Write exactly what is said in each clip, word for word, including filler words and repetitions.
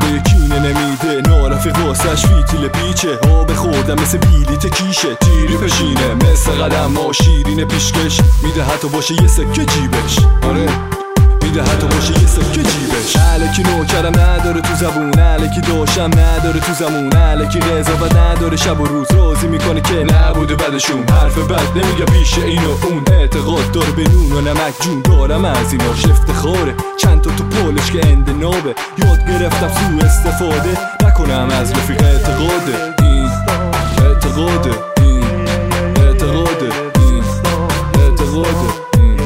به کینه نمیده، نارفیق واسش فیتیل پیچه، آب خوردم مثل بیلیت کیشه، تیری پشینه مثل قدم ها شیرین پیشکش، میده حتی باشه یه سکه جیبش. آره میده حتی باشه یه سکه جیبش. الکی نوکرم نداره تو زبون، الکی داشتم نداره تو زمون، الکی قضاوت نداره شب و روز، راضی میکنه که نبوده بعدشون، حرف بد نمیگه پیش این و اون، اعتقاد داره به نون و نمک جون، دارم از ایناش افتخاره، چند تا تو پولش که اندنابه، یاد گرفتم سو استفاده نکنم از رفیق، اعتقاده این اعتقاده این اعتقاده این اعتقاده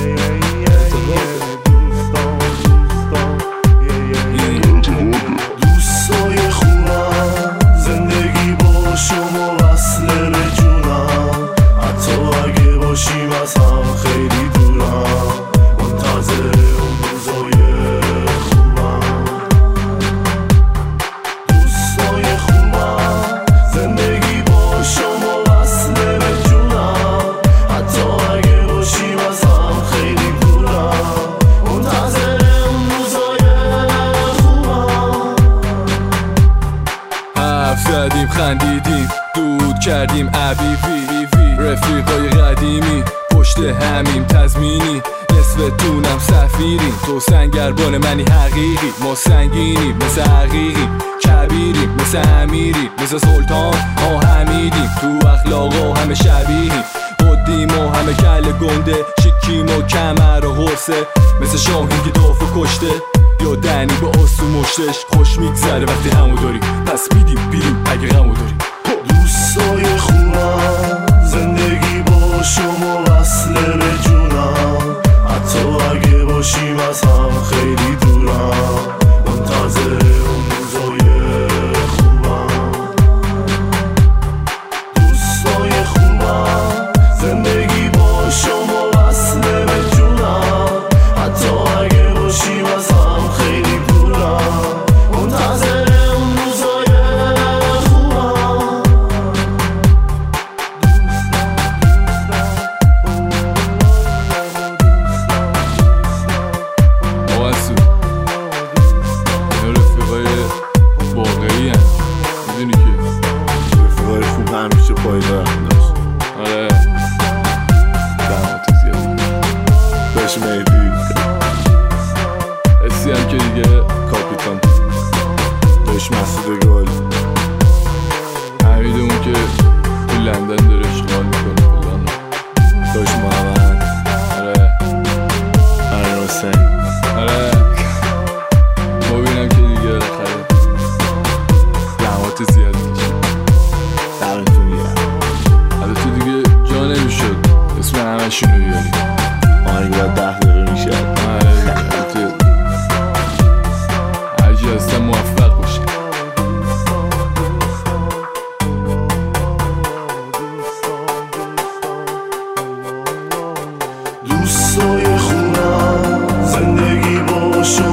زدیم خندیدیم دود کردیم عبیبی، رفیقای قدیمی پشت همیم تضمینی، نصفتونم سفیریم، تو سنگربان منی حقیقی، ما سنگینیم مثل حقیقی، کبیریم مثل امیریم، مثل سلطان ها حمیدیم، تو اخلاقا همه شبیهیم، قدیم و همه کل گنده، شکیم و کمر و غرصه، مثل شاهین که دافو کشته، یا دنی با آسو مشتش، خوش میگذره وقتی همو داری، پس میدیم بیرون اگه غمو داری. دوستای خوبم زندگی با شما وصله به جونم، حتی اگه باشیم از هم خیلی دورم، منتظر اون روزای خوبم. دوستای خوبم زندگی با شما وصله به جونم، حتی اگه باشیم از هم خیلی دورم، منتظر اون روزای خوبم. آوانسو این رفیقای واقعی هم میدونی که رفیقای خوب همیشه پایدار هم داشت. آره دمات زیادی بهش مهدی حسی هم که دیگه کاپیتان، بهش مسعود گل، حمید اون که تو لندن داره اشغال میکنه فلان، بهش محمد، آره امیر حسین، آره مبینم که دیگه بالاخره دمات زیادی کشید، دمتون گرم. حالا تو دیگه جا نمیشد اسم همشونو بیاری، آهنگ باید ده دقیقه میشه. آره دیگه هرچی هستم موفق باشه. دوستای خوبم زندگی با شما